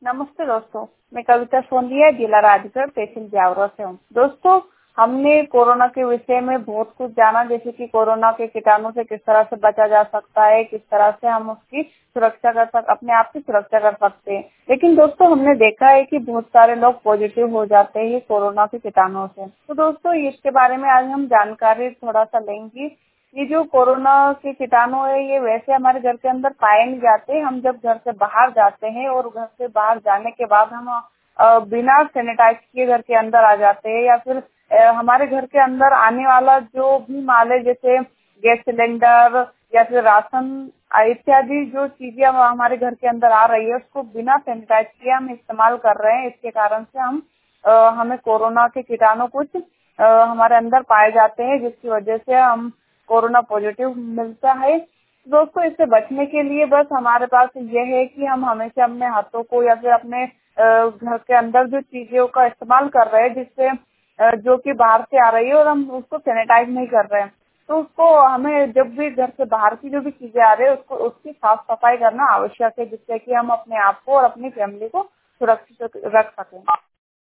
नमस्ते दोस्तों, मैं कविता सोंदिया, जिला राजगढ़, तहसील जावरा से हूँ। दोस्तों, हमने कोरोना के विषय में बहुत कुछ जाना, जैसे कि कोरोना के कीटाणु से किस तरह से बचा जा सकता है, किस तरह से हम उसकी अपने आप की सुरक्षा कर सकते हैं। लेकिन दोस्तों, हमने देखा है कि बहुत सारे लोग पॉजिटिव हो जाते हैं कोरोना के कीटाणु से। तो दोस्तों, इसके बारे में आज हम जानकारी थोड़ा सा लेंगे। ये जो कोरोना के कीटाणु है, ये वैसे हमारे घर के अंदर पाए नहीं जाते। हम जब घर से बाहर जाते हैं और घर से बाहर जाने के बाद हम बिना सैनिटाइज किए घर के अंदर आ जाते हैं, या फिर हमारे घर के अंदर आने वाला जो भी माल है, जैसे गैस सिलेंडर या फिर राशन इत्यादि जो चीजें हमारे घर के अंदर आ रही है, उसको बिना सैनिटाइज किए हम इस्तेमाल कर रहे हैं। इसके कारण से हमें कोरोना के कीटाणु कुछ हमारे अंदर पाए जाते हैं, जिसकी वजह से हम कोरोना पॉजिटिव मिलता है। दोस्तों, इससे बचने के लिए बस हमारे पास यह है कि हम हमेशा अपने हाथों को या फिर अपने घर के अंदर जो चीजों का इस्तेमाल कर रहे हैं, जिससे जो कि बाहर से आ रही है और हम उसको सैनिटाइज नहीं कर रहे हैं, तो उसको हमें जब भी घर से बाहर की जो भी चीजें आ रही है उसको उसकी साफ सफाई करना आवश्यक है, जिससे कि हम अपने आप को और अपनी फैमिली को सुरक्षित रख सकें।